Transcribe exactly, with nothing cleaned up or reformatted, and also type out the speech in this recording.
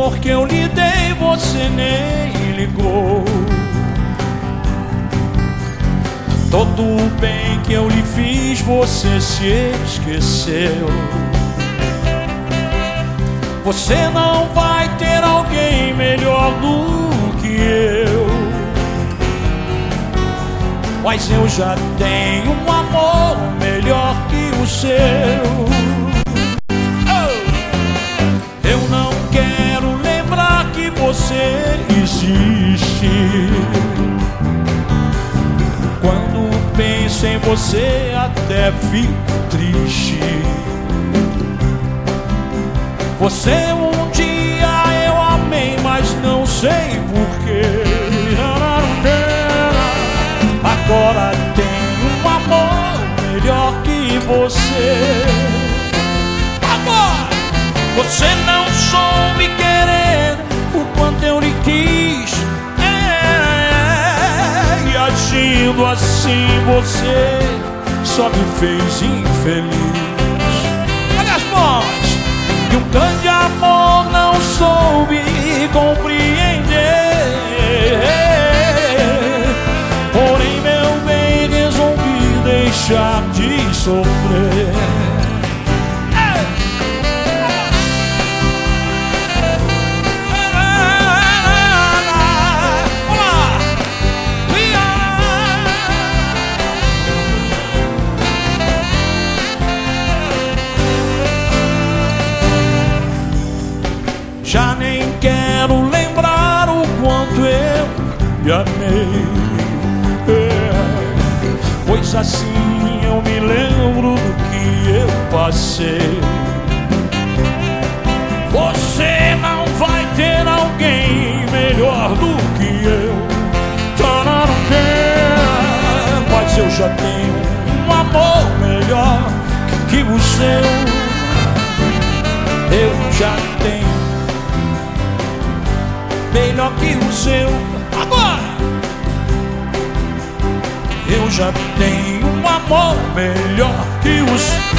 amor que eu lhe dei você nem ligou. Todo o bem que eu lhe fiz você se esqueceu. Você não vai ter alguém melhor do que eu, mas eu já tenho um amor melhor que o seu. Oh! Eu não quero lembrar que você existe. Quando penso em você até fico triste. Você um dia eu amei, mas não sei porquê. Agora tenho um amor melhor que você. Agora você não soube querer o quanto eu lhe quis, é, e agindo assim você só me fez infeliz. Olha as mãos. E um grande amor não soube compreender. Porém, meu bem, resolvi deixar de sofrer. Já nem quero lembrar o quanto eu me amei, é, pois assim eu me lembro do que eu passei. Você não vai ter alguém melhor do que eu, mas eu já tenho um amor melhor que o seu. Eu já tenho melhor que o seu. Agora eu já tenho um amor melhor que o seu.